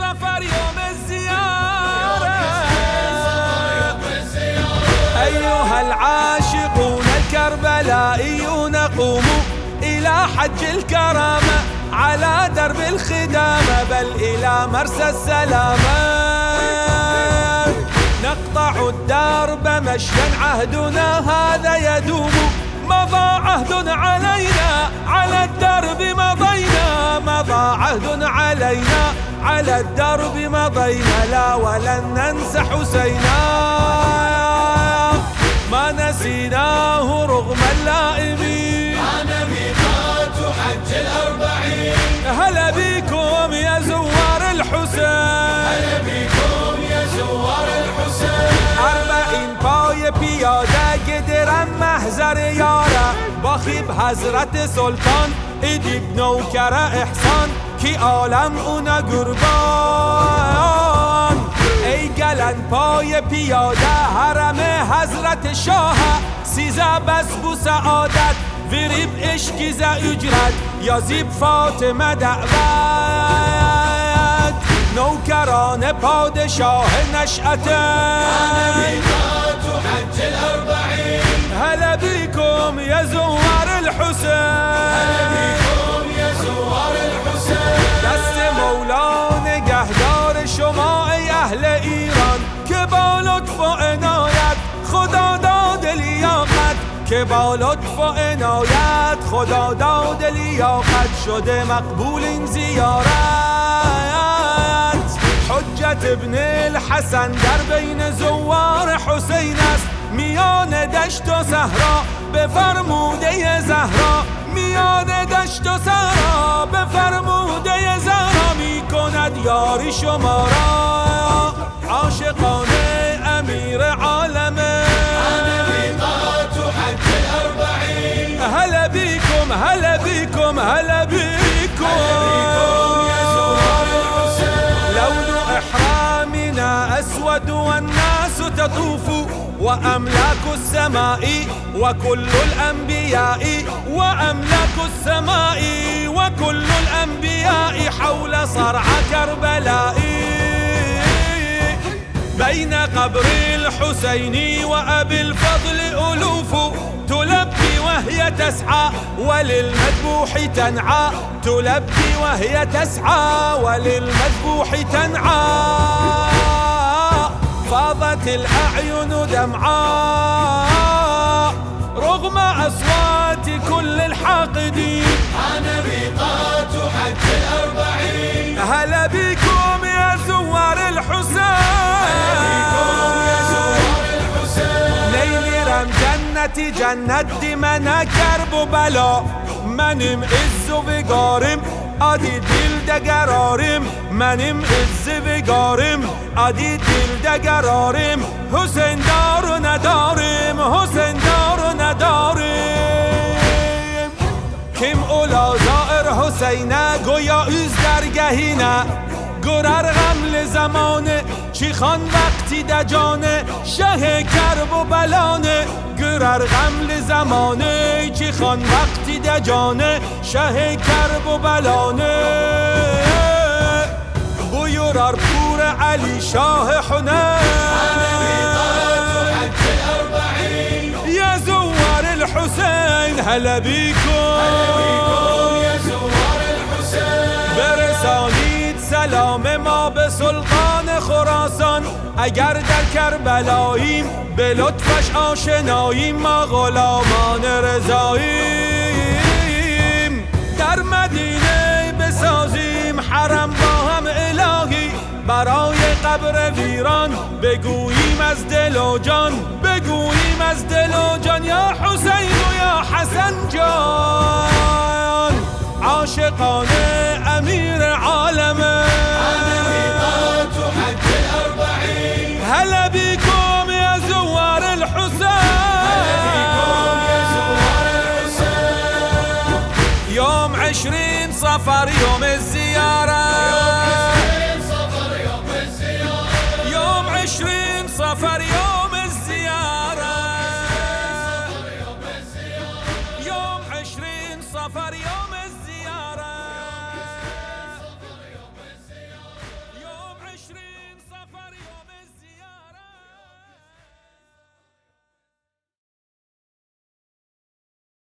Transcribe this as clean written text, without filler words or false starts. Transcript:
سفر يوم الزيارة. أيها العاشقون الكربلائيون قوموا إلى حج الكرامة على درب الخدامة بل إلى مرسى السلامة. نقطع الدرب مشيا عهدنا هذا يدوم، مضى عهد علينا على الدرب مضينا، مضى عهد علينا على الدرب مضينا. لا ولن ننسى حسينا ما نسيناه رغم اللائمين. أنا ميقات حج الأربعين. هلا بيكم يا زوار الحسين، هلا بيكم يا زوار الحسين. 40 پای پیاده گدرم محضر یاره، باخیب حضرت سلطان ایدیب نوکر احسان کی عالم اونا قربان. ای گلن پای پیاده حرم حضرت شاه، 13 بس بو سعادت وریب عشقی ز اجرت یا زیب فاطمه دعوت. نوکران پادشاه نشأت. أنا ميقات حج الأربعين. هلا بيكم يا زوار الحسين، هلا بيكم يا زوار الحسين. دست مولا نگهدار شما ای اهل ایران که با لطف و عنایت خدا داد لیاقت، که با لطف و عنایت خدا داد لیاقت شده مقبول این زیارت. حجت ابن الحسن در بین زوار حسین است، میان دشت و صحرا به فرموده زهرا، میان دشت و صحرا به فرموده زهرا می کند یاری شما را عاشقان امیر عالمه. أنا ميقات حج الأربعين. هلا بيكم هلا بيكم هلا بيكم يا زوار الحسين. لون إحرامنا أسود والناس تطوف، وأملاك السماء وكل الأنبياء، وأملاك السماء وكل الأنبياء حول صرع كربلاء. بين قبر الحسين وأبي الفضل ألوف تلبي وهي تسعى وللمذبوح تنعى، تلبي وهي تسعى وللمذبوح تنعى. فاضت الأعين دمعاء رغم أصوات كل الحاقدين. أنا ميقات حج الأربعين. هلا بكم يا زوار الحسين، جنتی جنت دی من کرب و بلا، منیم عز و وگارم آدی دل دگرارم، منیم عز و وگارم آدی دل دگرارم. حسین دار و ندارم، حسین دار و ندارم. کم اولا زائر حسینه گویا از درگهینه، گرر غمل زمانه چی خان وقتی دجانه شه کرب و بلانه. گرر غمل زمانه چی خان وقتی دجانه شه کرب و بلانه. بویرار پور علی شاه حنین. یا زوار الحسین هلا بیکن يا زوار الحسين. برسانید سلام ما به سلطان خراسان، اگر در کربلاییم به لطفش آشناییم، ما غلامان رضاییم. در مدینه بسازیم حرم با هم الهی، برای قبر ویران بگوییم از دل و جان، بگوییم از دل و جان یا حسین و یا حسن جان. عاشقان امیر عالمه أنا ميقات حج الأربعين. هلا بي